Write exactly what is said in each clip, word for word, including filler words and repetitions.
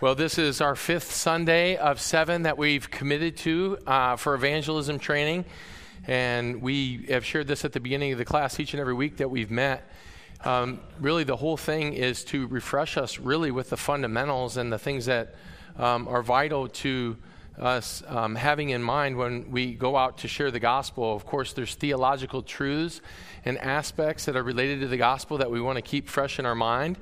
Well, this is our fifth Sunday of seven that we've committed to uh, for evangelism training. And we have shared this at the beginning of the class each and every week that we've met. Um, really, the whole thing is to refresh us really with the fundamentals and the things that um, are vital to us um, having in mind when we go out to share the gospel. Of course, there's theological truths and aspects that are related to the gospel that we want to keep fresh in our mind.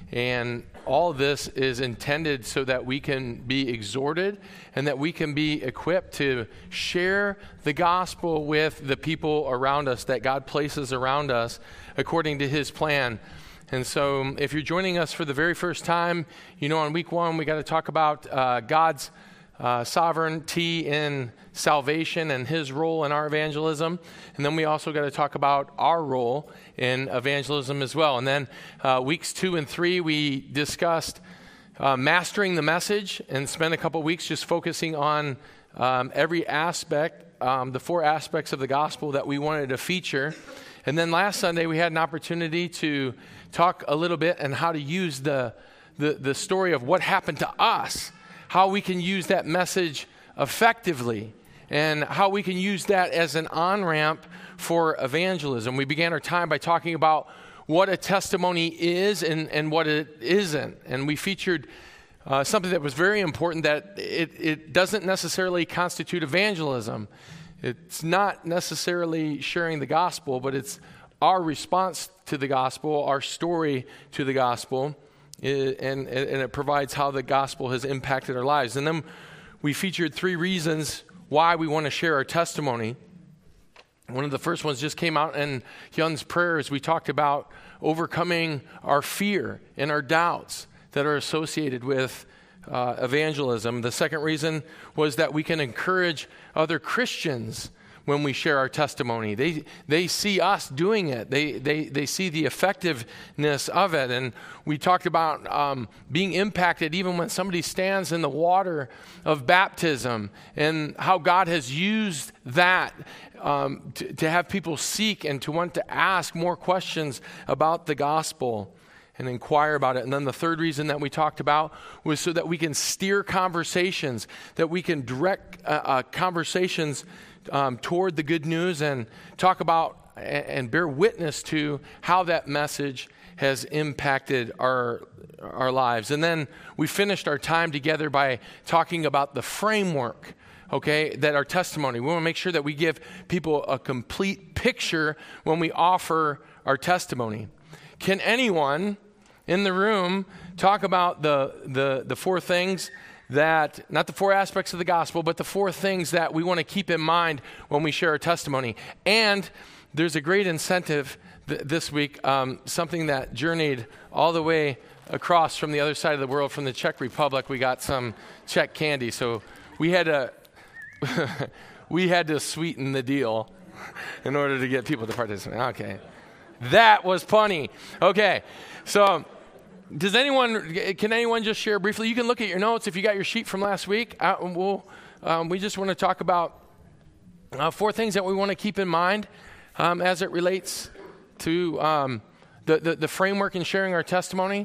And all of this is intended so that we can be exhorted and that we can be equipped to share the gospel with the people around us that God places around us according to his plan. And so if you're joining us for the very first time, you know, on week one, we got to talk about uh, God's uh, sovereignty in salvation and his role in our evangelism. And then we also got to talk about our role in evangelism as well. And then uh, weeks two and three, we discussed uh, mastering the message and spent a couple weeks just focusing on um, every aspect, um, the four aspects of the gospel that we wanted to feature. And then last Sunday, we had an opportunity to talk a little bit on how to use the, the, the story of what happened to us, how we can use that message effectively, and how we can use that as an on-ramp for evangelism. We began our time by talking about what a testimony is and, and what it isn't. And we featured uh, something that was very important, that it, it doesn't necessarily constitute evangelism. It's not necessarily sharing the gospel, but it's our response to the gospel, our story to the gospel, and, and it provides how the gospel has impacted our lives. And then we featured three reasons why we want to share our testimony. One of the first ones just came out in Hyun's prayers. We talked about overcoming our fear and our doubts that are associated with uh, evangelism. The second reason was that we can encourage other Christians when we share our testimony. They they see us doing it. They they they see the effectiveness of it. And we talked about um, being impacted even when somebody stands in the water of baptism, and how God has used that um, to, to have people seek and to want to ask more questions about the gospel and inquire about it. And then the third reason that we talked about was so that we can steer conversations, that we can direct uh, uh, conversations Um, toward the good news and talk about and, and bear witness to how that message has impacted our our lives. And then we finished our time together by talking about the framework, okay, that our testimony. We want to make sure that we give people a complete picture when we offer our testimony. Can anyone in the room talk about the the, the four things that, not the four aspects of the gospel, but the four things that we want to keep in mind when we share our testimony? And there's a great incentive th- this week, um, something that journeyed all the way across from the other side of the world, from the Czech Republic. We got some Czech candy, so we had to we had to sweeten the deal in order to get people to participate. Okay, that was funny. Okay, so. Does anyone, can anyone just share briefly? You can look at your notes if you got your sheet from last week. Uh, we'll, um, we just want to talk about uh, four things that we want to keep in mind um, as it relates to um, the, the, the framework in sharing our testimony.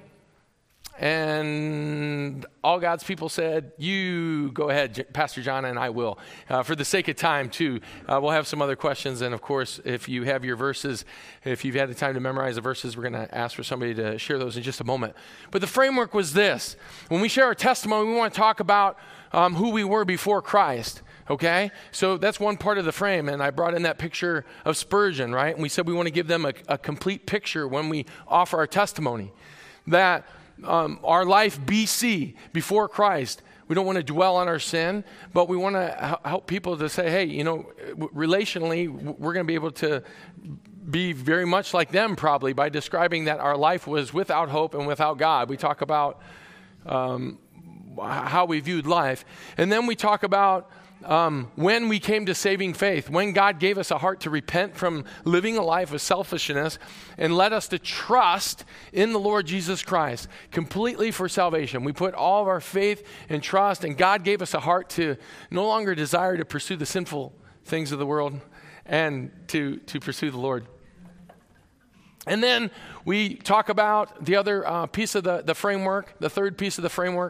And all God's people said, you go ahead, Pastor John, and I will. Uh, for the sake of time, too, uh, we'll have some other questions. And, of course, if you have your verses, if you've had the time to memorize the verses, we're going to ask for somebody to share those in just a moment. But the framework was this. When we share our testimony, we want to talk about um, who we were before Christ. Okay? So that's one part of the frame, and I brought in that picture of Spurgeon, right? And we said we want to give them a, a complete picture when we offer our testimony. That Um, our life B C, before Christ, we don't want to dwell on our sin, but we want to h- help people to say, hey, you know, w- relationally, w- we're going to be able to be very much like them probably by describing that our life was without hope and without God. We talk about um, how we viewed life. And then we talk about Um, when we came to saving faith, when God gave us a heart to repent from living a life of selfishness and led us to trust in the Lord Jesus Christ completely for salvation. We put all of our faith and trust, and God gave us a heart to no longer desire to pursue the sinful things of the world and to, to pursue the Lord. And then we talk about the other uh, piece of the, the framework, the third piece of the framework,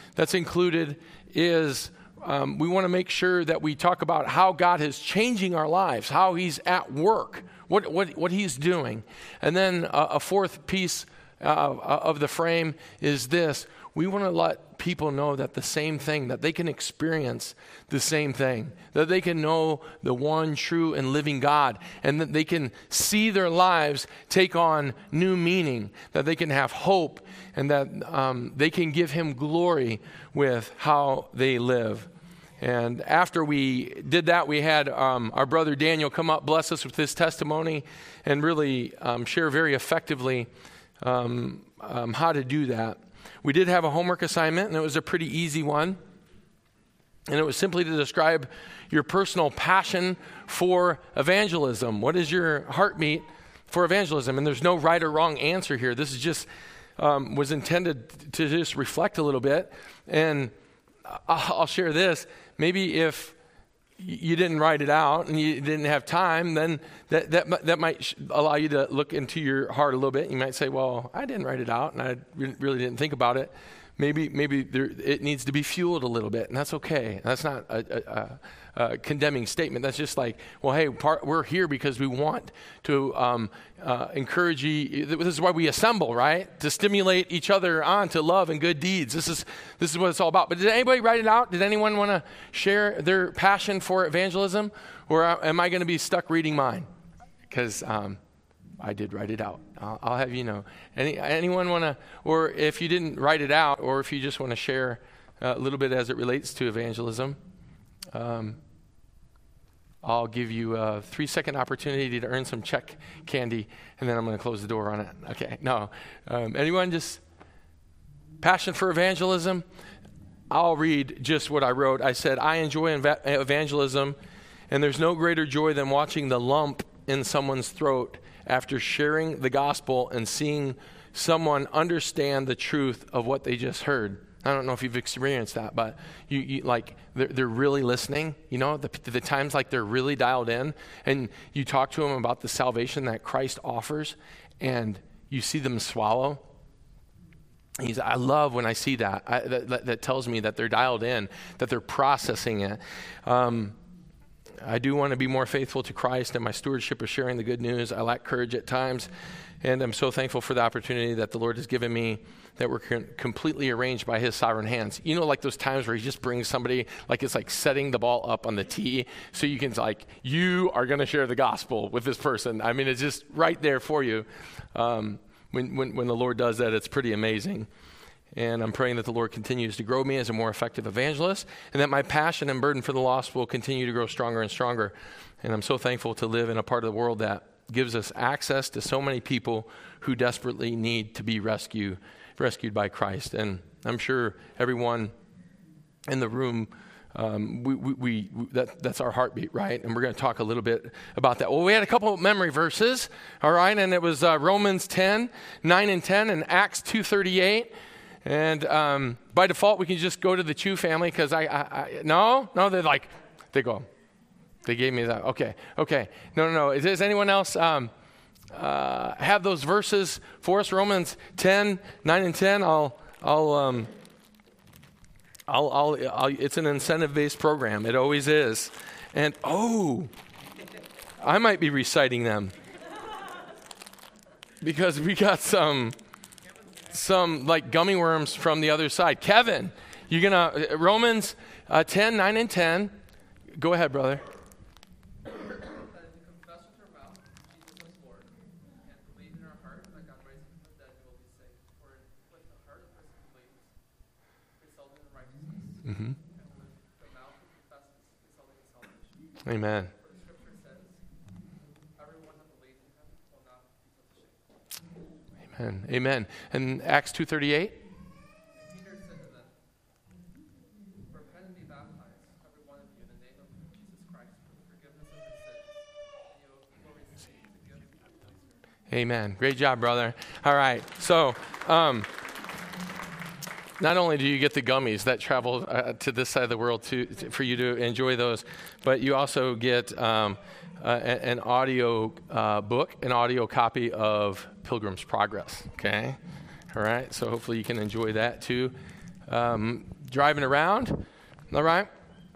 that's included is um, we want to make sure that we talk about how God is changing our lives, how he's at work, what what, what he's doing. And then uh, a fourth piece uh, of the frame is this. We want to let people know that the same thing, that they can experience the same thing, that they can know the one true and living God, and that they can see their lives take on new meaning, that they can have hope, and that um, they can give him glory with how they live. And after we did that, we had um, our brother Daniel come up, bless us with his testimony, and really um, share very effectively um, um, how to do that. We did have a homework assignment, and it was a pretty easy one. And it was simply to describe your personal passion for evangelism. What is your heartbeat for evangelism? And there's no right or wrong answer here. This is just um, was intended to just reflect a little bit. And I'll share this. Maybe if you didn't write it out and you didn't have time, then that that that might allow you to look into your heart a little bit. You might say, well, I didn't write it out and I really didn't think about it. Maybe maybe there, it needs to be fueled a little bit, and that's okay. That's not a, a, a condemning statement. That's just like, well, hey, part, we're here because we want to um, uh, encourage you. This is why we assemble, right? To stimulate each other on to love and good deeds. This is this is what it's all about. But did anybody write it out? Did anyone want to share their passion for evangelism, or am I going to be stuck reading mine? Because um, I did write it out. I'll, I'll have you know. Any anyone want to, or if you didn't write it out, or if you just want to share a little bit as it relates to evangelism, um, I'll give you a three-second opportunity to earn some check candy, and then I'm going to close the door on it. Okay, no. Um, anyone just passion for evangelism? I'll read just what I wrote. I said, I enjoy ev- evangelism, and there's no greater joy than watching the lump in someone's throat after sharing the gospel and seeing someone understand the truth of what they just heard. I don't know if you've experienced that, but you, you like they're, they're really listening. You know, the, the times like they're really dialed in, and you talk to them about the salvation that Christ offers, and you see them swallow. He's, I love when I see that. I, that. That tells me that they're dialed in, that they're processing it. Um, I do want to be more faithful to Christ and my stewardship of sharing the good news. I lack courage at times, and I'm so thankful for the opportunity that the Lord has given me, that we're con- completely arranged by his sovereign hands. You know, like those times where he just brings somebody, like it's like setting the ball up on the tee, so you can like, you are going to share the gospel with this person. I mean, it's just right there for you. Um, when, when, when the Lord does that, it's pretty amazing. And I'm praying that the Lord continues to grow me as a more effective evangelist, and that my passion and burden for the lost will continue to grow stronger and stronger. And I'm so thankful to live in a part of the world that gives us access to so many people who desperately need to be rescued, rescued by Christ. And I'm sure everyone in the room, um, we, we, we that, that's our heartbeat, right? And we're going to talk a little bit about that. Well, we had a couple of memory verses, all right? And it was uh, Romans ten, nine and ten, and Acts two thirty-eight. And um, by default, we can just go to the Chu family because I, I, I, no, no, they're like, they go, they gave me that. Okay, okay. No, no, no. Does anyone else um, uh, have those verses for us? Romans ten, nine and ten. I'll, I'll, um, I'll, I'll, I'll it's an incentive-based program. It always is. And, oh, I might be reciting them because we got some... some like gummy worms from the other side. Kevin, you're going to, Romans uh, ten, nine and ten. Go ahead, brother. That if you confess with your mouth Jesus is Lord, and believe in your heart that God raised him from the dead, you will be saved. For with the heart a person believes, resulting in righteousness, Mm-hmm. and with the mouth he confesses, resulting in salvation. Amen. For the scripture says, everyone that believes in him will not be put to shame. Amen. Amen. And Acts two thirty-eight. Peter said to them, repent and be baptized, every one of you, in the name of Jesus Christ, for the forgiveness of your sins, and you will receive the gift of the Holy Spirit. Amen. Great job, brother. All right. So, um, not only do you get the gummies that travel uh, to this side of the world to, to, for you to enjoy those, but you also get um, uh, an audio uh, book, an audio copy of Pilgrim's Progress. Okay. All right. So hopefully you can enjoy that too. Um, driving around? All right.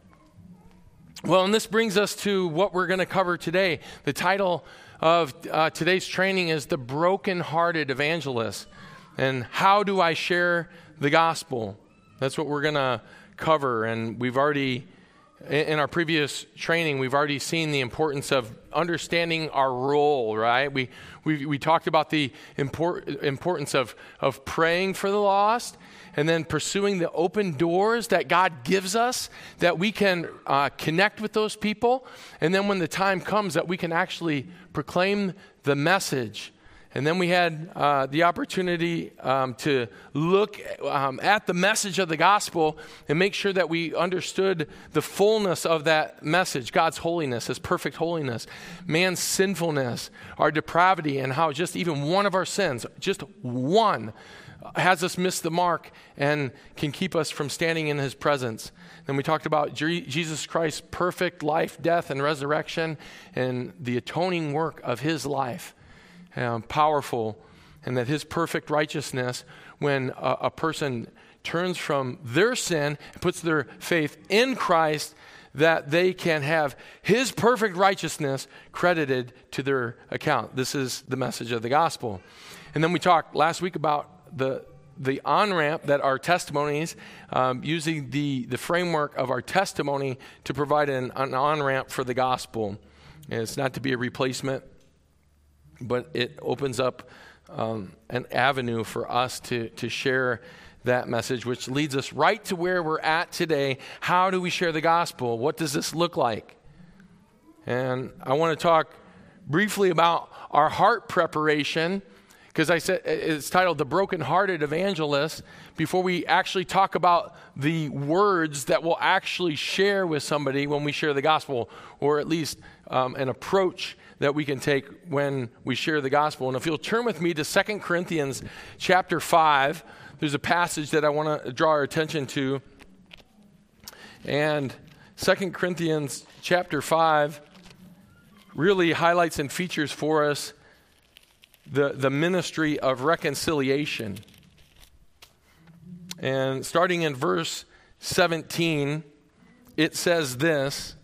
Well, and this brings us to what we're going to cover today. The title of uh, today's training is The Broken-Hearted Evangelist. And how do I share the gospel? That's what we're going to cover. And we've already, in our previous training, we've already seen the importance of understanding our role, right? We we, we talked about the import, importance of, of praying for the lost, and then pursuing the open doors that God gives us, that we can uh, connect with those people. And then when the time comes that we can actually proclaim the message. And then we had uh, the opportunity um, to look um, at the message of the gospel and make sure that we understood the fullness of that message, God's holiness, His perfect holiness, man's sinfulness, our depravity, and how just even one of our sins, just one, has us miss the mark and can keep us from standing in His presence. Then we talked about G- Jesus Christ's perfect life, death, and resurrection, and the atoning work of His life. Um, powerful, and that His perfect righteousness, when a, a person turns from their sin and puts their faith in Christ, that they can have His perfect righteousness credited to their account. This is the message of the gospel. And then we talked last week about the the on-ramp that our testimonies, um, using the, the framework of our testimony to provide an, an on-ramp for the gospel. And it's not to be a replacement, but it opens up um, an avenue for us to, to share that message, which leads us right to where we're at today. How do we share the gospel? What does this look like? And I want to talk briefly about our heart preparation, because I said it's titled The Broken-Hearted Evangelist, before we actually talk about the words that we'll actually share with somebody when we share the gospel, or at least um, an approach that we can take when we share the gospel. And if you'll turn with me to Second Corinthians chapter five, there's a passage that I want to draw our attention to. And Second Corinthians chapter five really highlights and features for us the, the ministry of reconciliation. And starting in verse seventeen, it says this,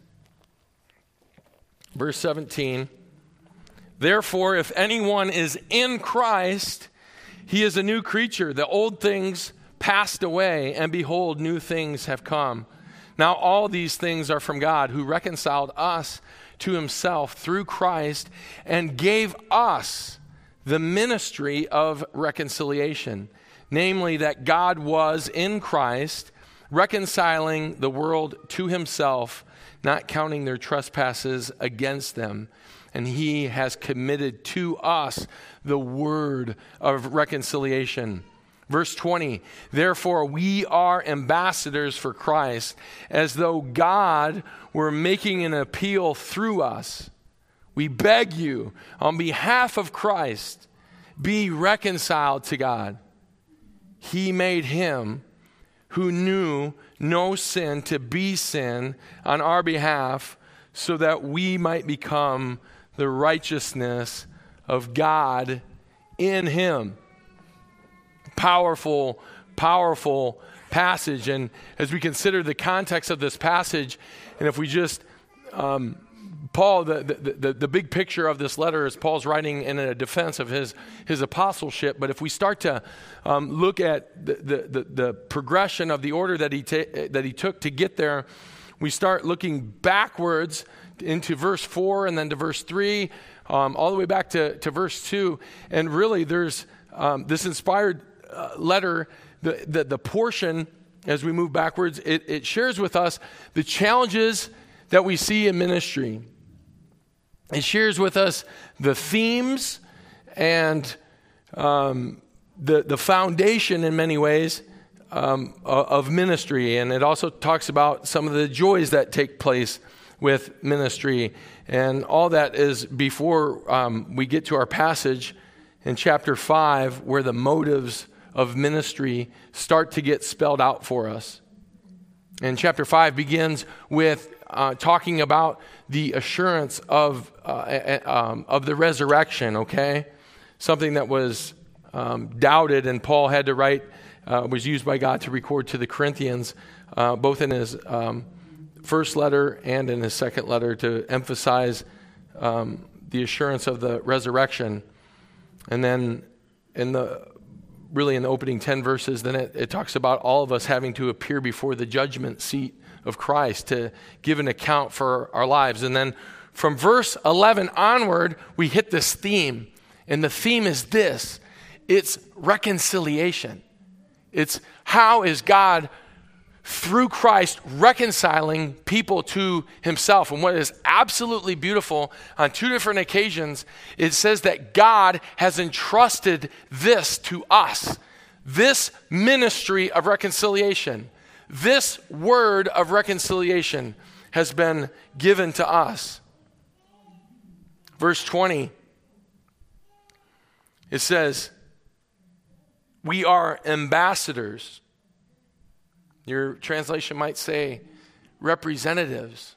verse seventeen, "Therefore, if anyone is in Christ, he is a new creature. The old things passed away, and behold, new things have come. Now all these things are from God, who reconciled us to Himself through Christ and gave us the ministry of reconciliation, namely that God was in Christ, reconciling the world to Himself, not counting their trespasses against them. And He has committed to us the word of reconciliation." Verse twenty, "Therefore we are ambassadors for Christ, as though God were making an appeal through us. We beg you, on behalf of Christ, be reconciled to God. He made Him who knew no sin to be sin on our behalf, so that we might become the righteousness of God in Him." Powerful, powerful passage. And as we consider the context of this passage, and if we just, um, Paul, the, the, the, the big picture of this letter is Paul's writing in a defense of his, his apostleship. But if we start to um, look at the, the, the, the progression of the order that he, ta- that he took to get there, we start looking backwards into verse four and then to verse three, um, all the way back to, to verse two. And really there's um, this inspired uh, letter, the, the, the portion as we move backwards, it, it shares with us the challenges that we see in ministry. It shares with us the themes and um, the, the foundation in many ways um, of ministry. And it also talks about some of the joys that take place with ministry. And all that is before um, we get to our passage in chapter five, where the motives of ministry start to get spelled out for us. And chapter five begins with uh, talking about the assurance of uh, um, of the resurrection, okay? Something that was um, doubted, and Paul had to write uh, was used by God to record to the Corinthians, uh, both in his um, first letter and in his second letter, to emphasize um, the assurance of the resurrection. And then in the really in the opening ten verses, then it, it talks about all of us having to appear before the judgment seat of Christ to give an account for our lives. And then from verse eleven onward, we hit this theme. And the theme is this. It's reconciliation. It's how is God, through Christ, reconciling people to himself. And what is absolutely beautiful, on two different occasions, it says that God has entrusted this to us. This ministry of reconciliation, this word of reconciliation has been given to us. Verse twenty, it says, we are ambassadors. Your translation might say representatives.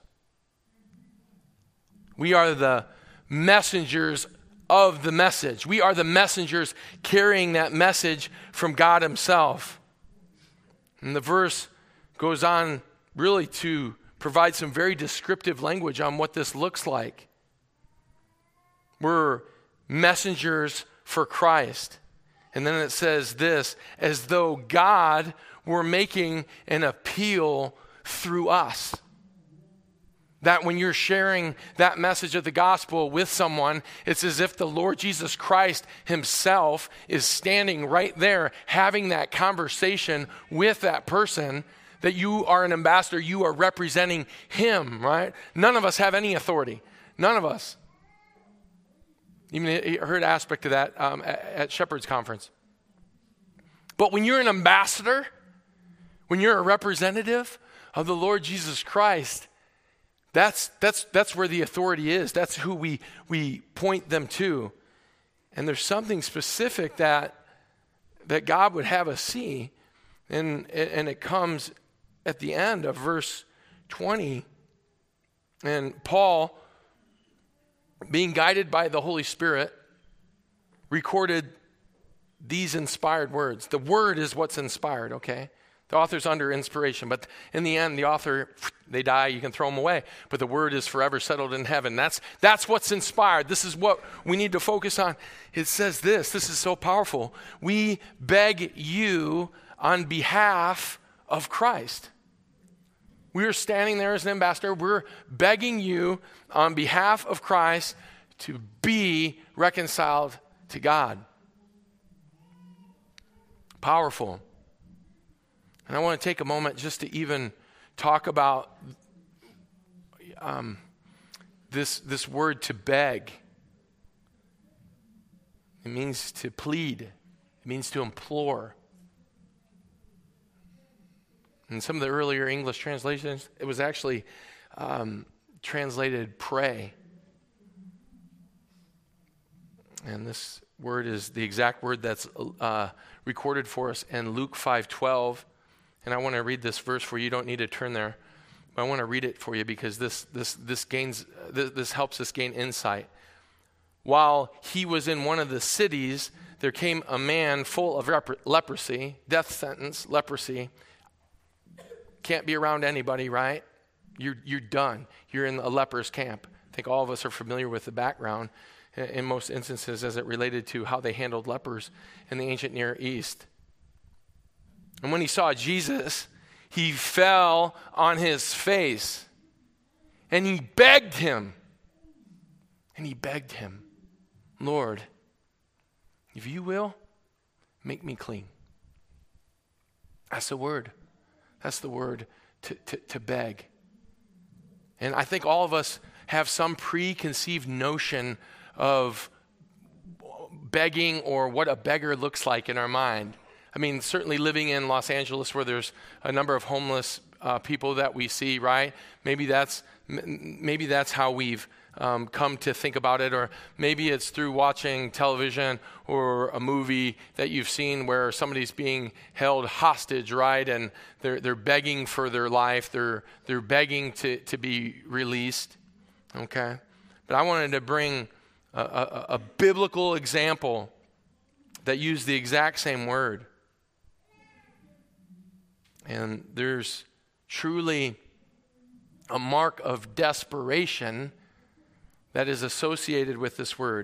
We are the messengers of the message. We are the messengers carrying that message from God himself. And the verse goes on really to provide some very descriptive language on what this looks like. We're messengers for Christ. And then it says this, as though God were making an appeal through us. That when you're sharing that message of the gospel with someone, it's as if the Lord Jesus Christ himself is standing right there having that conversation with that person, that you are an ambassador, you are representing him, right? None of us have any authority. None of us. Even I heard an aspect of that um, at, at Shepherd's Conference. But when you're an ambassador, when you're a representative of the Lord Jesus Christ, that's that's that's where the authority is. That's who we we point them to. And there's something specific that that God would have us see, and and it comes at the end of verse twenty. And Paul, being guided by the Holy Spirit, recorded these inspired words. The word is what's inspired, okay? The author's under inspiration, but in the end, the author, they die, you can throw them away. But the word is forever settled in heaven. That's, that's what's inspired. This is what we need to focus on. It says this, this is so powerful. We beg you on behalf of Christ. We are standing there as an ambassador. We're begging you on behalf of Christ to be reconciled to God. Powerful. And I want to take a moment just to even talk about um, this, this word to beg. It means to plead. It means to implore. In some of the earlier English translations, it was actually um, translated pray. And this word is the exact word that's uh, recorded for us in Luke five twelve. And I want to read this verse for you. You don't need to turn there. But I want to read it for you because this this this gains this, this helps us gain insight. While he was in one of the cities, there came a man full of rep- leprosy, death sentence, leprosy. Can't be around anybody, right? You're you're done. You're in a leper's camp. I think all of us are familiar with the background in most instances as it related to how they handled lepers in the ancient Near East. And when he saw Jesus, he fell on his face and he begged him. And he begged him, Lord, if you will, make me clean. That's the word. That's the word to, to, to beg. And I think all of us have some preconceived notion of begging or what a beggar looks like in our mind. I mean, certainly living in Los Angeles where there's a number of homeless uh, people that we see, right? Maybe that's maybe that's how we've um, come to think about it, or maybe it's through watching television or a movie that you've seen where somebody's being held hostage, right? And they're they're begging for their life. They're they're begging to to be released. Okay, but I wanted to bring a, a, a biblical example that used the exact same word. And there's truly a mark of desperation that is associated with this word.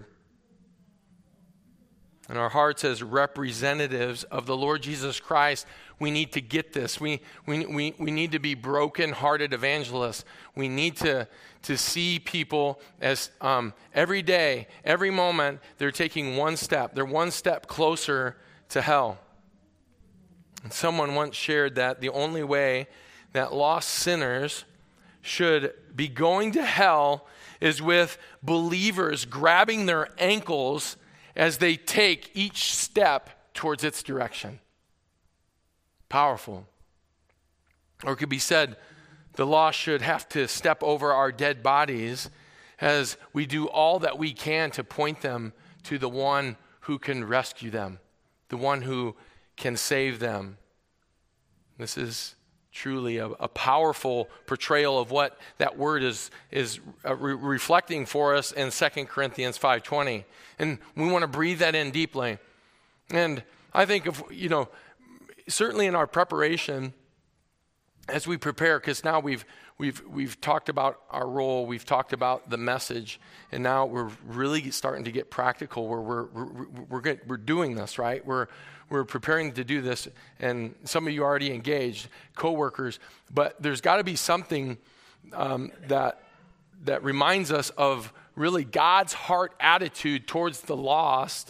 And our hearts as representatives of the Lord Jesus Christ, we need to get this. We, we, we, we need to be broken-hearted evangelists. We need to, to see people as um, every day, every moment, they're taking one step. They're one step closer to hell. And someone once shared that the only way that lost sinners should be going to hell is with believers grabbing their ankles as they take each step towards its direction. Powerful. Or it could be said, the lost should have to step over our dead bodies as we do all that we can to point them to the one who can rescue them, the one who can save them. This is truly a, a powerful portrayal of what that word is, is uh, re- reflecting for us in Second Corinthians five twenty. And we want to breathe that in deeply. And I think of, you know, certainly in our preparation, as we prepare, because now we've we've we've talked about our role, we've talked about the message, and now we're really starting to get practical. Where we're we're we're, we're, we're doing this, right? We're we're preparing to do this, and some of you are already engaged, coworkers. But there's got to be something um, that that reminds us of really God's heart attitude towards the lost,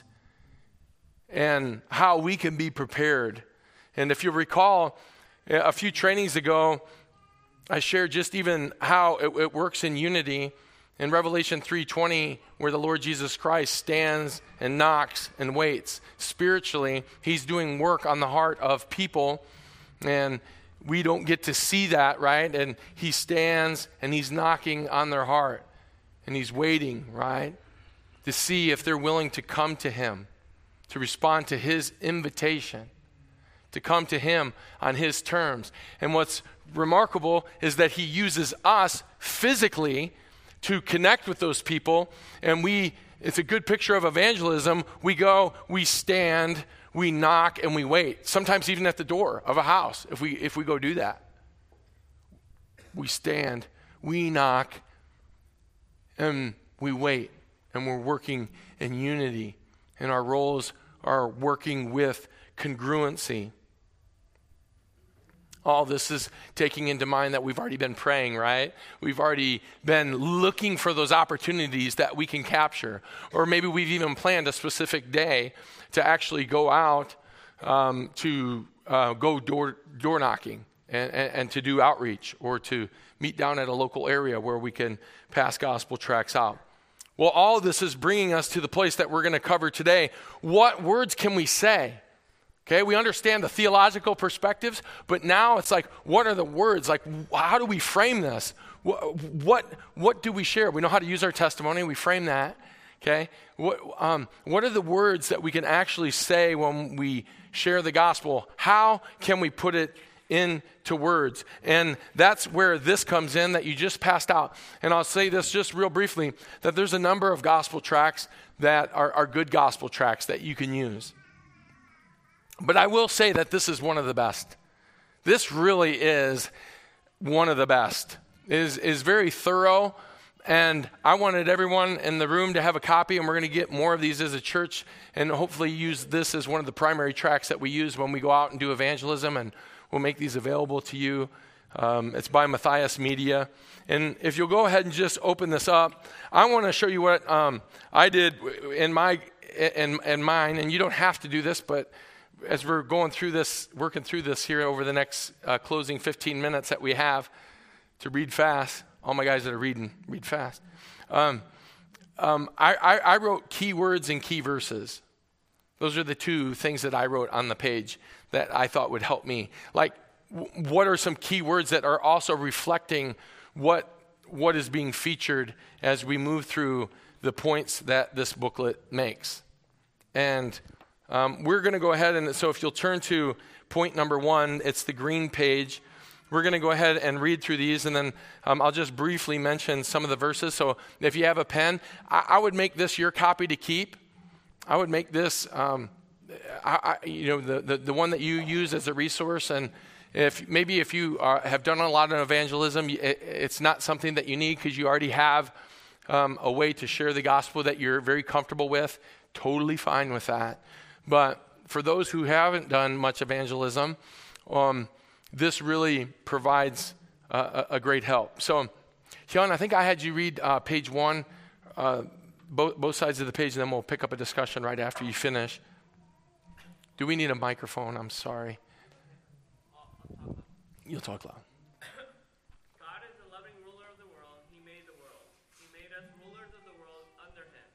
and how we can be prepared. And if you recall, a few trainings ago, I shared just even how it, it works in unity in Revelation three twenty, where the Lord Jesus Christ stands and knocks and waits. Spiritually, he's doing work on the heart of people, and we don't get to see that, right? And he stands and he's knocking on their heart, and he's waiting, right, to see if they're willing to come to him, to respond to his invitation, to come to him on his terms. And what's remarkable is that he uses us physically to connect with those people, and we, it's a good picture of evangelism. We go, we stand, we knock, and we wait. Sometimes even at the door of a house, if we if we go do that. We stand, we knock, and we wait, and we're working in unity, and our roles are working with congruency. All this is taking into mind that we've already been praying, right? We've already been looking for those opportunities that we can capture. Or maybe we've even planned a specific day to actually go out um, to uh, go door, door knocking and, and, and to do outreach, or to meet down at a local area where we can pass gospel tracts out. Well, all of this is bringing us to the place that we're going to cover today. What words can we say? Okay, we understand the theological perspectives, but now it's like, what are the words? Like, how do we frame this? What, what, what do we share? We know how to use our testimony. We frame that, okay? What, um, what are the words that we can actually say when we share the gospel? How can we put it into words? And that's where this comes in that you just passed out. And I'll say this just real briefly, that there's a number of gospel tracts that are, are good gospel tracts that you can use. But I will say that this is one of the best. This really is one of the best. It is is very thorough, and I wanted everyone in the room to have a copy, and we're going to get more of these as a church, and hopefully use this as one of the primary tracts that we use when we go out and do evangelism, and we'll make these available to you. Um, it's by Matthias Media. And if you'll go ahead and just open this up, I want to show you what um, I did in my in, in mine, and you don't have to do this, but as we're going through this, working through this here over the next uh, closing fifteen minutes that we have to read fast, all my guys that are reading, read fast. Um, um, I, I, I wrote key words and key verses. Those are the two things that I wrote on the page that I thought would help me. Like, w- what are some key words that are also reflecting what what is being featured as we move through the points that this booklet makes? And Um, we're going to go ahead, and so if you'll turn to point number one, it's the green page. We're going to go ahead and read through these, and then um, I'll just briefly mention some of the verses. So if you have a pen, I, I would make this your copy to keep. I would make this, um, I, I, you know, the, the, the one that you use as a resource, and if maybe if you are, have done a lot of evangelism, it, it's not something that you need because you already have um, a way to share the gospel that you're very comfortable with. Totally fine with that. But for those who haven't done much evangelism, um, this really provides uh, a, a great help. So, Hyun, I think I had you read uh, page one, uh, both, both sides of the page, and then we'll pick up a discussion right after you finish. Do we need a microphone? I'm sorry. You'll talk loud. God is the loving ruler of the world. He made the world. He made us rulers of the world under him.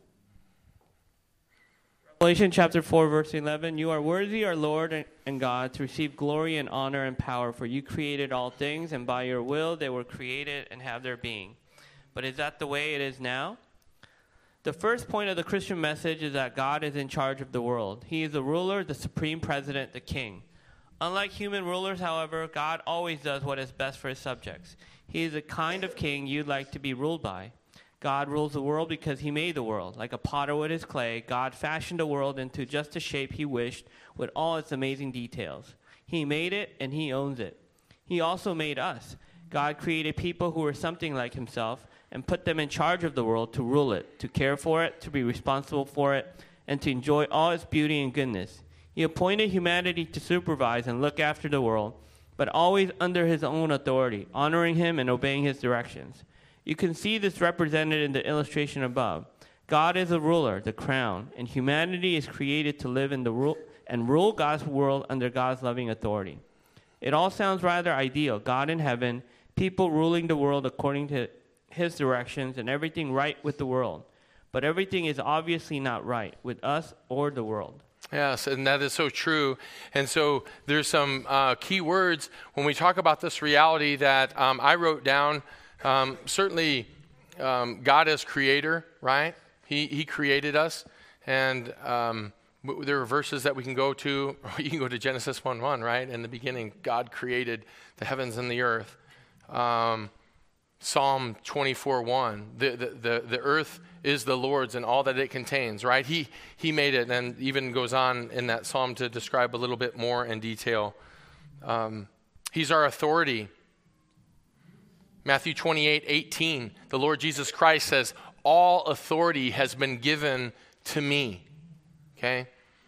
Revelation chapter four, verse eleven, you are worthy, our Lord and God, to receive glory and honor and power, for you created all things, and by your will they were created and have their being. But is that the way it is now? The first point of the Christian message is that God is in charge of the world. He is the ruler, the supreme president, the king. Unlike human rulers, however, God always does what is best for his subjects. He is the kind of king you'd like to be ruled by. God rules the world because he made the world. Like a potter with his clay, God fashioned the world into just the shape he wished with all its amazing details. He made it and he owns it. He also made us. God created people who were something like himself and put them in charge of the world to rule it, to care for it, to be responsible for it, and to enjoy all its beauty and goodness. He appointed humanity to supervise and look after the world, but always under his own authority, honoring him and obeying his directions. You can see this represented in the illustration above. God is the ruler, the crown, and humanity is created to live in the rule and rule God's world under God's loving authority. It all sounds rather ideal. God in heaven, people ruling the world according to his directions, and everything right with the world. But everything is obviously not right with us or the world. Yes, and that is so true. And so there's some uh, key words when we talk about this reality that um, I wrote down. Um, certainly, um, God is creator, right? He he created us, and um, w- there are verses that we can go to. You can go to Genesis one one, right? In the beginning, God created the heavens and the earth. Um, Psalm twenty-four one, the, the, the, the earth is the Lord's and all that it contains, right? He he made it, and even goes on in that psalm to describe a little bit more in detail. Um, he's our authority. Matthew twenty-eight eighteen, the Lord Jesus Christ says, all authority has been given to me, okay?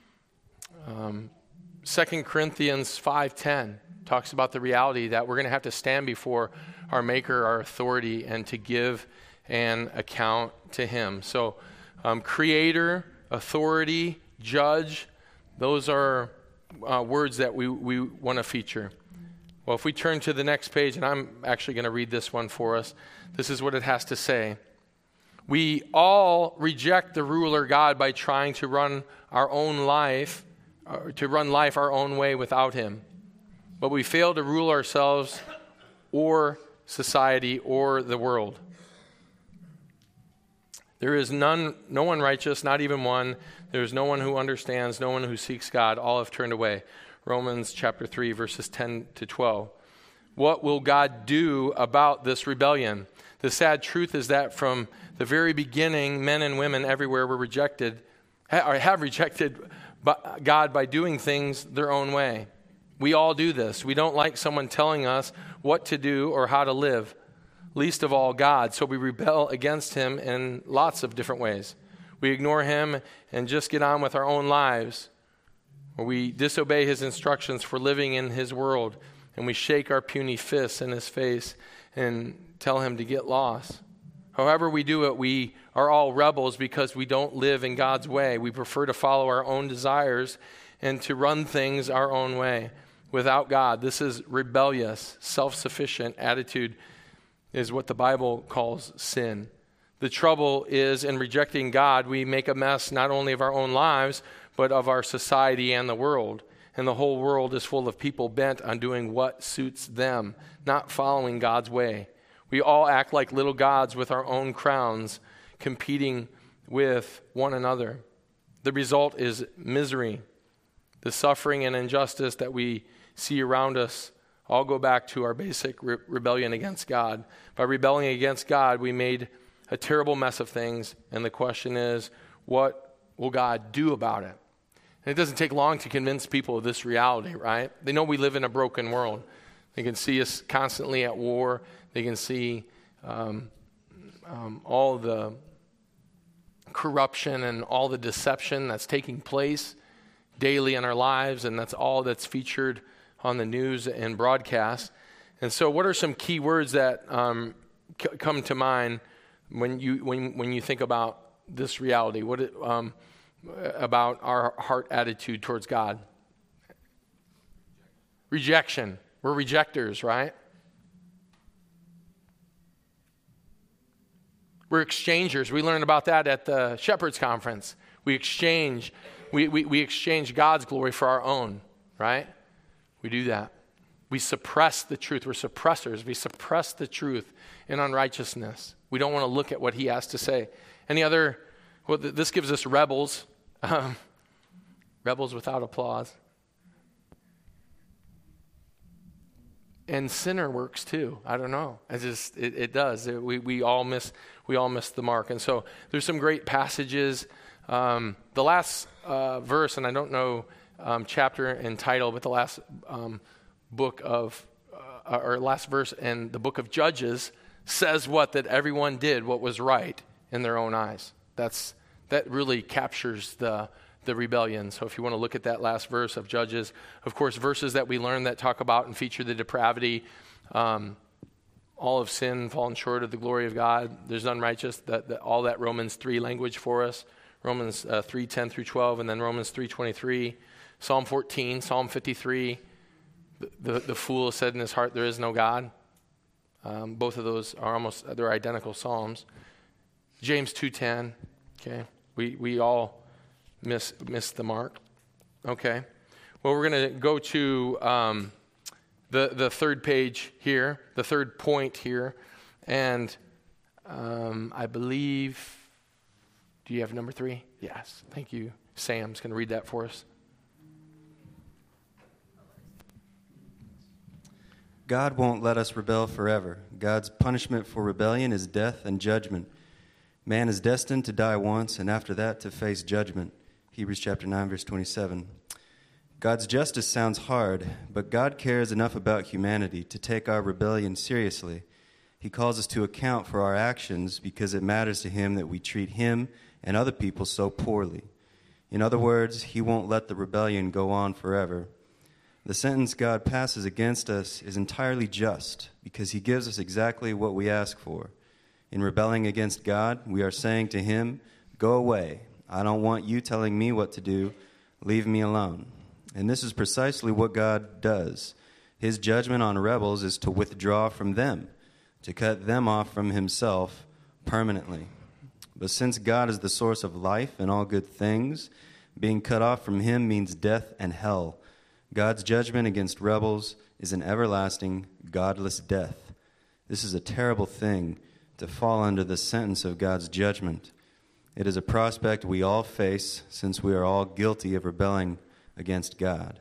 Um, Second Corinthians five ten talks about the reality that we're going to have to stand before our Maker, our authority, and to give an account to him. So um, creator, authority, judge, those are uh, words that we, we want to feature. Well, if we turn to the next page, and I'm actually going to read this one for us, this is what it has to say. We all reject the ruler God by trying to run our own life, uh, to run life our own way without him. But we fail to rule ourselves or society or the world. There is none, no one righteous, not even one. There is no one who understands, no one who seeks God. All have turned away. Romans chapter three, verses ten to twelve. What will God do about this rebellion? The sad truth is that from the very beginning, men and women everywhere were rejected, or have rejected God by doing things their own way. We all do this. We don't like someone telling us what to do or how to live, least of all God. So we rebel against him in lots of different ways. We ignore him and just get on with our own lives. Or we disobey his instructions for living in his world, and we shake our puny fists in his face and tell him to get lost. However we do it, we are all rebels because we don't live in God's way. We prefer to follow our own desires and to run things our own way without God. This is rebellious, self-sufficient attitude is what the Bible calls sin. The trouble is in rejecting God, we make a mess not only of our own lives, but of our society and the world. And the whole world is full of people bent on doing what suits them, not following God's way. We all act like little gods with our own crowns, competing with one another. The result is misery. The suffering and injustice that we see around us all go back to our basic re- rebellion against God. By rebelling against God, we made a terrible mess of things, and the question is, what will God do about it? And it doesn't take long to convince people of this reality, right? They know we live in a broken world. They can see us constantly at war. They can see um, um, all the corruption and all the deception that's taking place daily in our lives, and that's all that's featured on the news and broadcast. And so what are some key words that um, c- come to mind when you when when you think about this reality? What it, um, about our heart attitude towards God? Rejection. We're rejectors, right? We're exchangers. We learned about that at the Shepherds Conference. We exchange, we, we, we exchange God's glory for our own, right? We do that. We suppress the truth. We're suppressors. We suppress the truth in unrighteousness. We don't want to look at what he has to say. Any other, well, th- this gives us rebels. Um, rebels without applause. And sinner works too. I don't know. I just it, it does. It, we we all miss we all miss the mark. And so there's some great passages. Um, the last uh, verse, and I don't know um, chapter and title, but the last um, book of uh, or last verse in the book of Judges says what? That everyone did what was right in their own eyes. That's that really captures the. the rebellion. So if you want to look at that last verse of Judges, of course, verses that we learn that talk about and feature the depravity, um, all of sin, fallen short of the glory of God. There's none righteous. That, that all that Romans three language for us, Romans uh, three ten through twelve, and then Romans three twenty-three, Psalm fourteen, Psalm fifty-three. The, the, the fool has said in his heart, there is no God. Um, both of those are almost they're identical psalms. James two ten. Okay, we we all. Miss, miss the mark. Okay. Well, we're going to go to um, the, the third page here, the third point here. And um, I believe, do you have number three? Yes. Thank you. Sam's going to read that for us. God won't let us rebel forever. God's punishment for rebellion is death and judgment. Man is destined to die once, and after that to face judgment. Hebrews chapter nine, verse twenty-seven. God's justice sounds hard, but God cares enough about humanity to take our rebellion seriously. He calls us to account for our actions because it matters to him that we treat him and other people so poorly. In other words, he won't let the rebellion go on forever. The sentence God passes against us is entirely just because he gives us exactly what we ask for. In rebelling against God, we are saying to him, "Go away. I don't want you telling me what to do. Leave me alone." And this is precisely what God does. His judgment on rebels is to withdraw from them, to cut them off from himself permanently. But since God is the source of life and all good things, being cut off from him means death and hell. God's judgment against rebels is an everlasting, godless death. This is a terrible thing to fall under the sentence of God's judgment. It is a prospect we all face since we are all guilty of rebelling against God.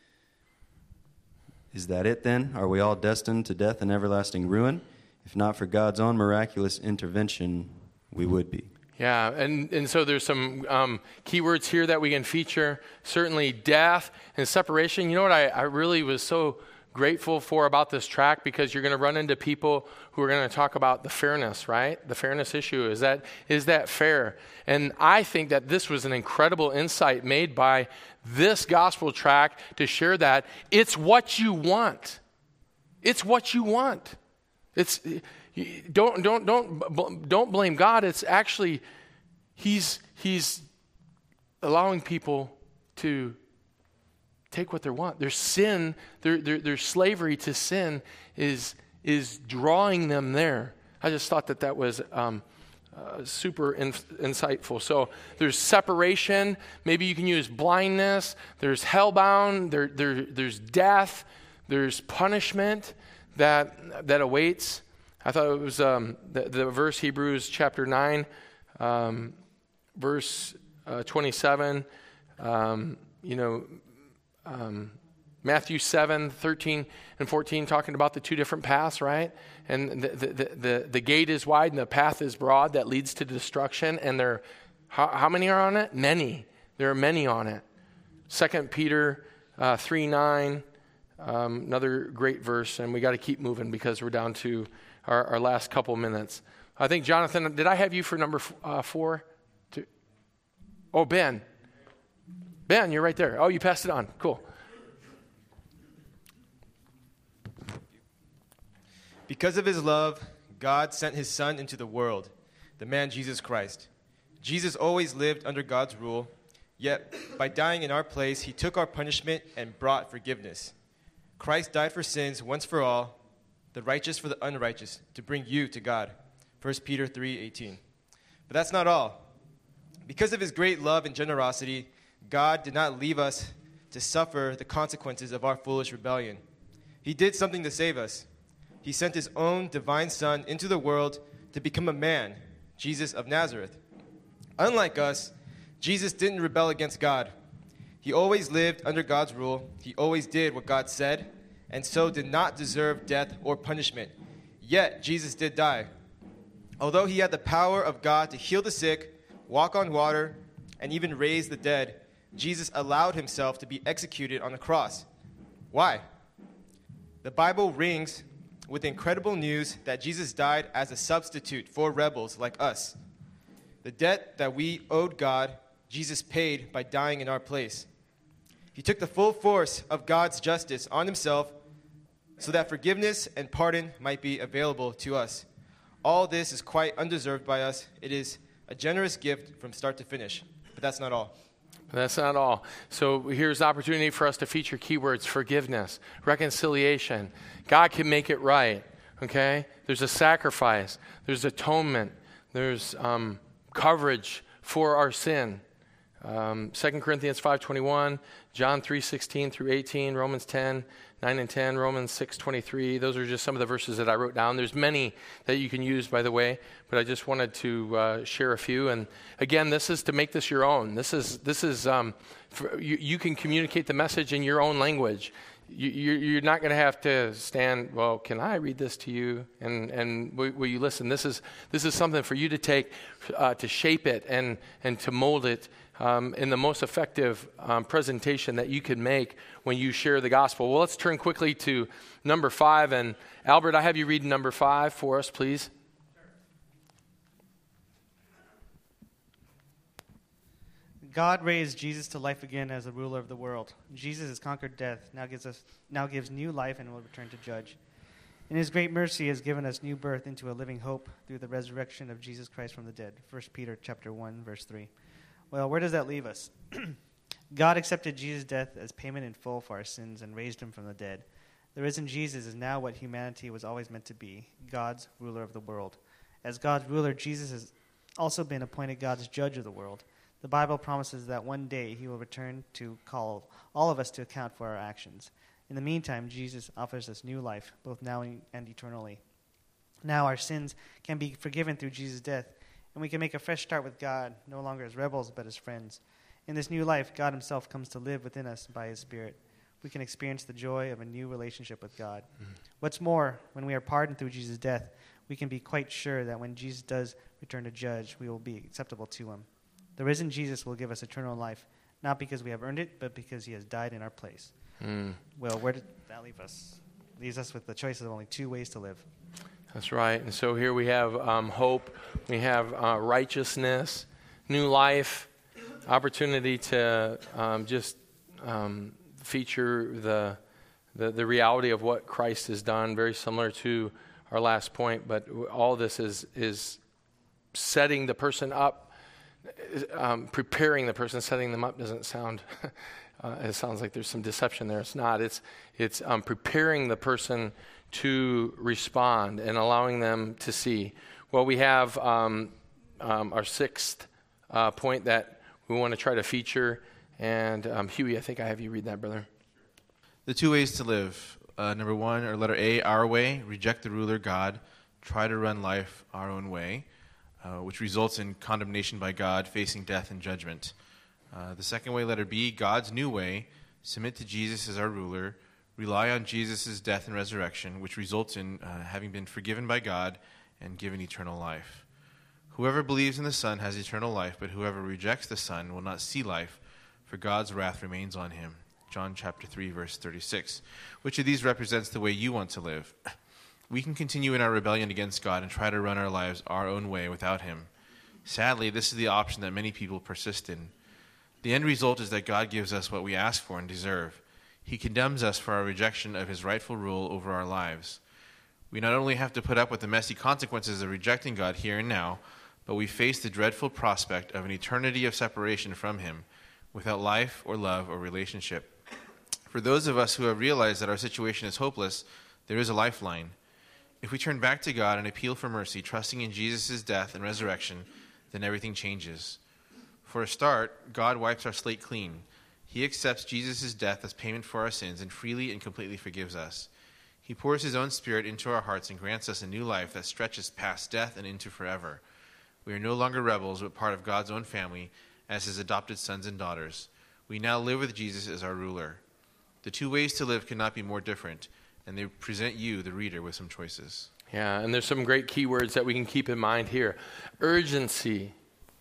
Is that it then? Are we all destined to death and everlasting ruin? If not for God's own miraculous intervention, we would be. Yeah, and, and so there's some um, keywords here that we can feature. Certainly death and separation. You know what I, I really was so grateful for about this track, because you're going to run into people who are going to talk about the fairness, right? The fairness issue. Is that is that fair? And I think that this was an incredible insight made by this gospel track to share that it's what you want. It's what you want. It's don't don't don't don't blame God. It's actually he's he's allowing people to take what they want. Their sin, their, their their slavery to sin is is drawing them there. I just thought that that was um, uh, super in, insightful. So there's separation. Maybe you can use blindness. There's hellbound. There, there there's death. There's punishment that that awaits. I thought it was um, the, the verse Hebrews chapter nine, um, verse uh, twenty-seven. Um, you know. Um, Matthew seven, thirteen, and fourteen, talking about the two different paths, right? And the, the, the, the, the gate is wide and the path is broad that leads to destruction. And there, how, how many are on it? Many. There are many on it. Second Peter uh, three nine, um, another great verse, and we got to keep moving because we're down to our, our last couple minutes. I think, Jonathan, did I have you for number f- uh, four? Two? Oh, Ben. Ben, you're right there. Oh, you passed it on. Cool. Because of his love, God sent his Son into the world, the man Jesus Christ. Jesus always lived under God's rule, yet by dying in our place, he took our punishment and brought forgiveness. Christ died for sins once for all, the righteous for the unrighteous, to bring you to God. First Peter three eighteen. But that's not all. Because of his great love and generosity, God did not leave us to suffer the consequences of our foolish rebellion. He did something to save us. He sent his own divine Son into the world to become a man, Jesus of Nazareth. Unlike us, Jesus didn't rebel against God. He always lived under God's rule. He always did what God said, and so did not deserve death or punishment. Yet, Jesus did die. Although he had the power of God to heal the sick, walk on water, and even raise the dead, Jesus allowed himself to be executed on the cross. Why? The Bible rings with incredible news that Jesus died as a substitute for rebels like us. The debt that we owed God, Jesus paid by dying in our place. He took the full force of God's justice on himself so that forgiveness and pardon might be available to us. All this is quite undeserved by us. It is a generous gift from start to finish. But that's not all. That's not all. So here's the opportunity for us to feature keywords: forgiveness, reconciliation. God can make it right, okay? There's a sacrifice. There's atonement. There's um, coverage for our sin. Um, Second Corinthians five twenty-one, John three sixteen through eighteen, Romans ten, nine and ten, Romans six twenty-three. Those are just some of the verses that I wrote down. There's many that you can use, by the way, but I just wanted to uh, share a few. And again, this is to make this your own. This is this is um, for, you, you can communicate the message in your own language. You, you're, you're not going to have to stand. Well, can I read this to you? And and will, will you listen? This is this is something for you to take, uh, to shape it and and to mold it. Um, in the most effective um, presentation that you can make when you share the gospel. Well, let's turn quickly to number five. And Albert, I have you read number five for us, please. God raised Jesus to life again as the ruler of the world. Jesus has conquered death, now gives us now gives new life and will return to judge. In his great mercy has given us new birth into a living hope through the resurrection of Jesus Christ from the dead. First Peter chapter one, verse three. Well, where does that leave us? God accepted Jesus' death as payment in full for our sins and raised him from the dead. The risen Jesus is now what humanity was always meant to be, God's ruler of the world. As God's ruler, Jesus has also been appointed God's judge of the world. The Bible promises that one day he will return to call all of us to account for our actions. In the meantime, Jesus offers us new life, both now and eternally. Now our sins can be forgiven through Jesus' death, and we can make a fresh start with God, no longer as rebels, but as friends. In this new life, God himself comes to live within us by his Spirit. We can experience the joy of a new relationship with God. Mm-hmm. What's more, when we are pardoned through Jesus' death, we can be quite sure that when Jesus does return to judge, we will be acceptable to him. The risen Jesus will give us eternal life, not because we have earned it, but because he has died in our place. Mm. Well, where did that leave us? Leaves us with the choice of only two ways to live. That's right. And so here we have um, hope, we have uh, righteousness, new life, opportunity to um, just um, feature the, the the reality of what Christ has done, very similar to our last point. But all this is is setting the person up, um, preparing the person. Setting them up doesn't sound. uh, it sounds like there's some deception there. It's not. It's it's um, preparing the person to respond and allowing them to see. Well, we have um, um, our sixth uh, point that we want to try to feature. And um, Huey, I think I have you read that, brother. The two ways to live. Uh, number one, or letter A, our way, reject the ruler God, try to run life our own way, uh, which results in condemnation by God, facing death and judgment. Uh, the second way, letter B, God's new way, submit to Jesus as our ruler, rely on Jesus' death and resurrection, which results in uh, having been forgiven by God and given eternal life. Whoever believes in the Son has eternal life, but whoever rejects the Son will not see life, for God's wrath remains on him. John chapter three, verse thirty-six. Which of these represents the way you want to live? We can continue in our rebellion against God and try to run our lives our own way without him. Sadly, this is the option that many people persist in. The end result is that God gives us what we ask for and deserve. He condemns us for our rejection of his rightful rule over our lives. We not only have to put up with the messy consequences of rejecting God here and now, but we face the dreadful prospect of an eternity of separation from him, without life or love or relationship. For those of us who have realized that our situation is hopeless, there is a lifeline. If we turn back to God and appeal for mercy, trusting in Jesus' death and resurrection, then everything changes. For a start, God wipes our slate clean. He accepts Jesus' death as payment for our sins and freely and completely forgives us. He pours his own Spirit into our hearts and grants us a new life that stretches past death and into forever. We are no longer rebels, but part of God's own family as his adopted sons and daughters. We now live with Jesus as our ruler. The two ways to live cannot be more different, and they present you, the reader, with some choices. Yeah, and there's some great keywords that we can keep in mind here. Urgency.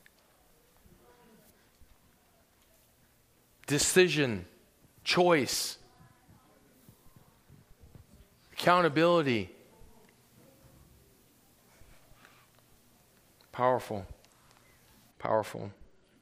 Decision. Choice. Accountability. Powerful. Powerful. Well,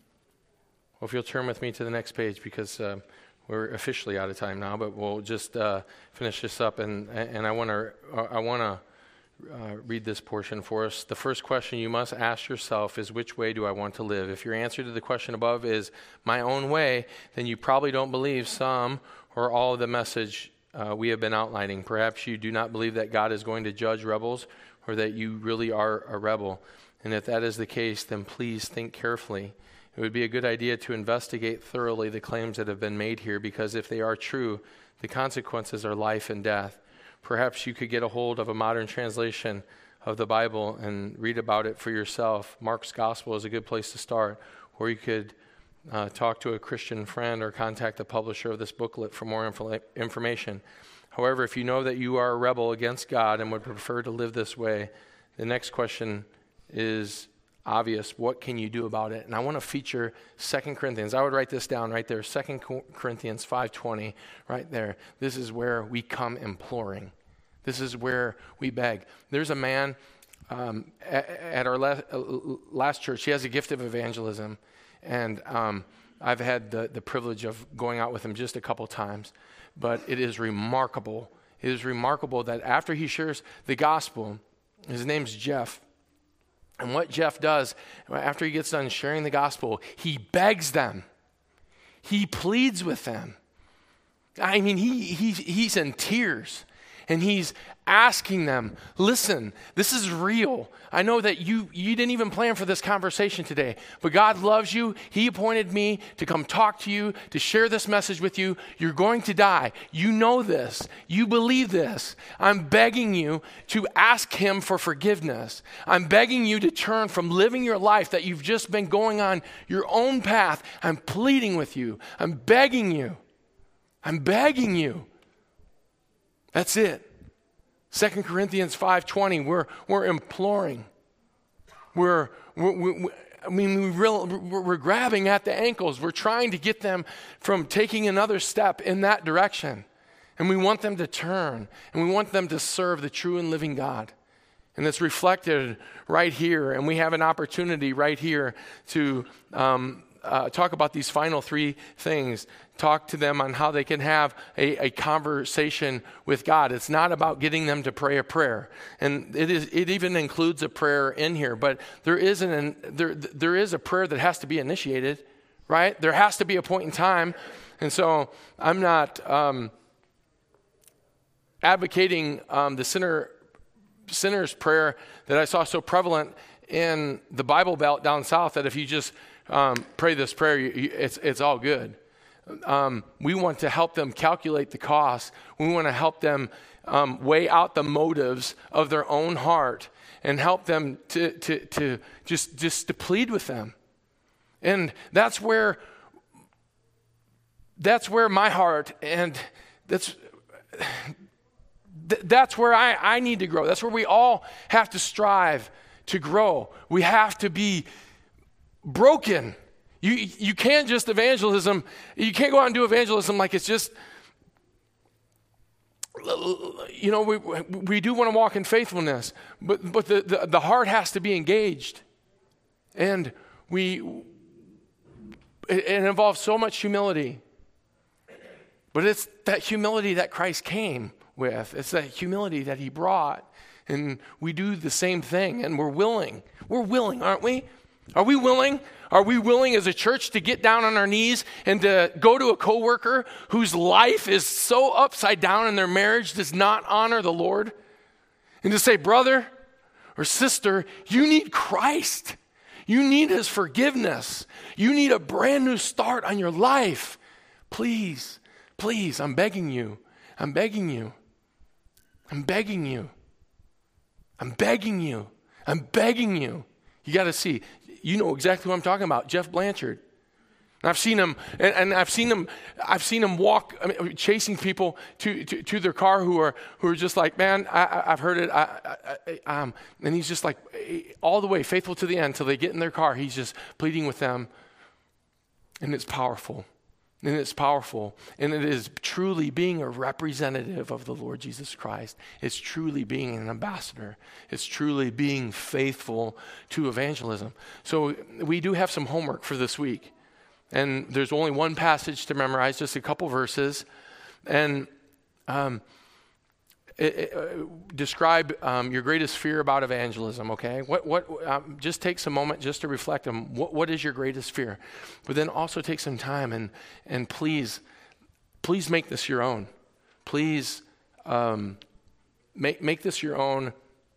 if you'll turn with me to the next page, because uh, we're officially out of time now, but we'll just uh, finish this up, and and I want to I want to uh, read this portion for us. The first question you must ask yourself is, which way do I want to live? If your answer to the question above is my own way, then you probably don't believe some or all of the message uh, we have been outlining. Perhaps you do not believe that God is going to judge rebels, or that you really are a rebel. And if that is the case, then please think carefully. It would be a good idea to investigate thoroughly the claims that have been made here, because if they are true, the consequences are life and death. Perhaps you could get a hold of a modern translation of the Bible and read about it for yourself. Mark's Gospel is a good place to start, or you could uh, talk to a Christian friend or contact the publisher of this booklet for more info- information. However, if you know that you are a rebel against God and would prefer to live this way, the next question is obvious. What can you do about it? And I want to feature Second Corinthians. I would write this down right there, Second Corinthians five twenty, right there. This is where we come imploring. This is where we beg. There's a man um, at, at our last, uh, last church. He has a gift of evangelism, and um, I've had the, the privilege of going out with him just a couple times, but it is remarkable. It is remarkable that after he shares the gospel, his name's Jeff, and what Jeff does, after he gets done sharing the gospel, he begs them. He pleads with them. I mean, he, he he's in tears. And he's asking them, listen, this is real. I know that you, you didn't even plan for this conversation today, but God loves you. He appointed me to come talk to you, to share this message with you. You're going to die. You know this. You believe this. I'm begging you to ask him for forgiveness. I'm begging you to turn from living your life that you've just been going on your own path. I'm pleading with you. I'm begging you. I'm begging you. That's it. Second Corinthians five twenty, we're, we're imploring. We're, we're, we, I mean, we real, we're, we're grabbing at the ankles. We're trying to get them from taking another step in that direction. And we want them to turn. And we want them to serve the true and living God. And it's reflected right here. And we have an opportunity right here to um, uh, talk about these final three things. Talk to them on how they can have a, a conversation with God. It's not about getting them to pray a prayer. And it is it even includes a prayer in here. But there is, an, there, there is a prayer that has to be initiated, right? There has to be a point in time. And so I'm not um, advocating um, the sinner sinner's prayer that I saw so prevalent in the Bible Belt down south, that if you just um, pray this prayer, you, you, it's it's all good. Um, we want to help them calculate the cost. We want to help them um, weigh out the motives of their own heart and help them to to to just just to plead with them. And that's where that's where my heart and that's that's where I, I need to grow. That's where we all have to strive to grow. We have to be broken. You, you can't just evangelism, you can't go out and do evangelism like it's just, you know, we, we do want to walk in faithfulness, but, but the, the, the heart has to be engaged. And we, it, it involves so much humility. But it's that humility that Christ came with. It's that humility that he brought. And we do the same thing, and we're willing. We're willing, aren't we? Are we willing? Are we willing as a church to get down on our knees and to go to a coworker whose life is so upside down and their marriage does not honor the Lord? And to say, brother or sister, you need Christ. You need his forgiveness. You need a brand new start on your life. Please, please, I'm begging you. I'm begging you. I'm begging you. I'm begging you. I'm begging you. You got to see. You know exactly what I'm talking about. Jeff Blanchard. And I've seen him, and, and I've seen him. I've seen him walk, I mean, chasing people to, to, to their car who are who are just like, man, I, I, I've heard it. I, I, I, um, and he's just like, all the way, faithful to the end, till they get in their car. He's just pleading with them, and it's powerful. And it's powerful. And it is truly being a representative of the Lord Jesus Christ. It's truly being an ambassador. It's truly being faithful to evangelism. So we do have some homework for this week. And there's only one passage to memorize, just a couple verses. And um, it, it, uh, describe um, your greatest fear about evangelism, okay? What? What? Um, just take some moment just to reflect on what, what is your greatest fear. But then also take some time and and please, please make this your own. Please um, make make this your own.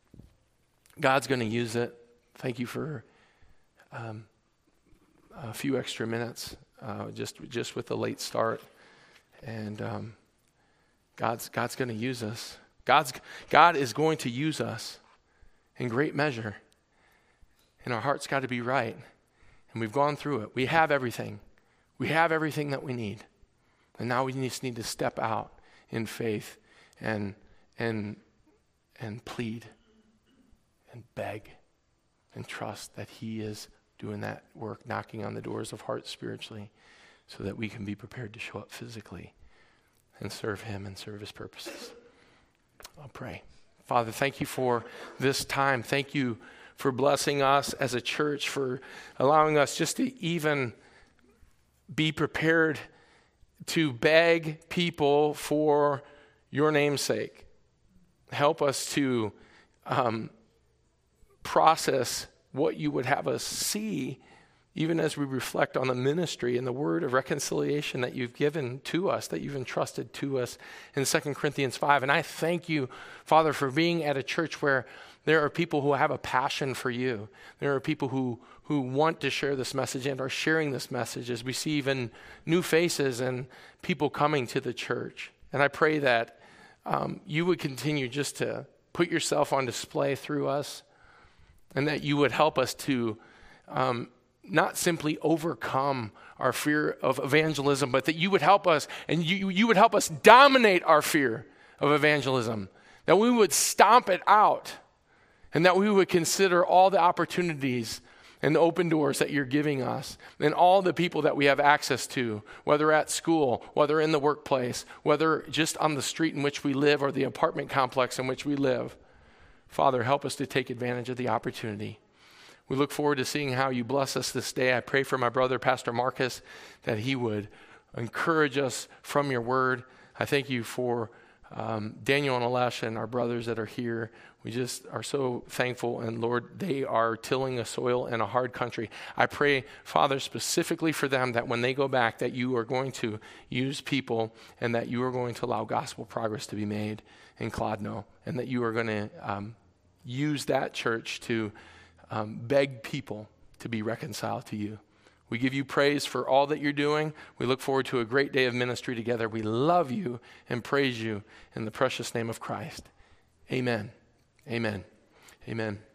God's going to use it. Thank you for um, a few extra minutes, uh, just just with the late start, and um, God's God's going to use us. God's, God is going to use us in great measure. And our heart's got to be right. And we've gone through it. We have everything. We have everything that we need. And now we just need to step out in faith and and and plead and beg and trust that he is doing that work, knocking on the doors of hearts spiritually, so that we can be prepared to show up physically and serve him and serve his purposes. I'll pray. Father, thank you for this time. Thank you for blessing us as a church, for allowing us just to even be prepared to beg people for your name's sake. Help us to um, process what you would have us see, even as we reflect on the ministry and the word of reconciliation that you've given to us, that you've entrusted to us in Second Corinthians five. And I thank you, Father, for being at a church where there are people who have a passion for you. There are people who, who want to share this message and are sharing this message, as we see even new faces and people coming to the church. And I pray that um, you would continue just to put yourself on display through us, and that you would help us to um, not simply overcome our fear of evangelism, but that you would help us, and you, you would help us dominate our fear of evangelism, that we would stomp it out, and that we would consider all the opportunities and the open doors that you're giving us, and all the people that we have access to, whether at school, whether in the workplace, whether just on the street in which we live or the apartment complex in which we live. Father, help us to take advantage of the opportunity. We look forward to seeing how you bless us this day. I pray for my brother, Pastor Marcus, that he would encourage us from your word. I thank you for um, Daniel and Alesh and our brothers that are here. We just are so thankful. And Lord, they are tilling a soil in a hard country. I pray, Father, specifically for them, that when they go back, that you are going to use people, and that you are going to allow gospel progress to be made in Clodno, and that you are going to um, use that church to um, beg people to be reconciled to you. We give you praise for all that you're doing. We look forward to a great day of ministry together. We love you and praise you in the precious name of Christ. Amen. Amen. Amen.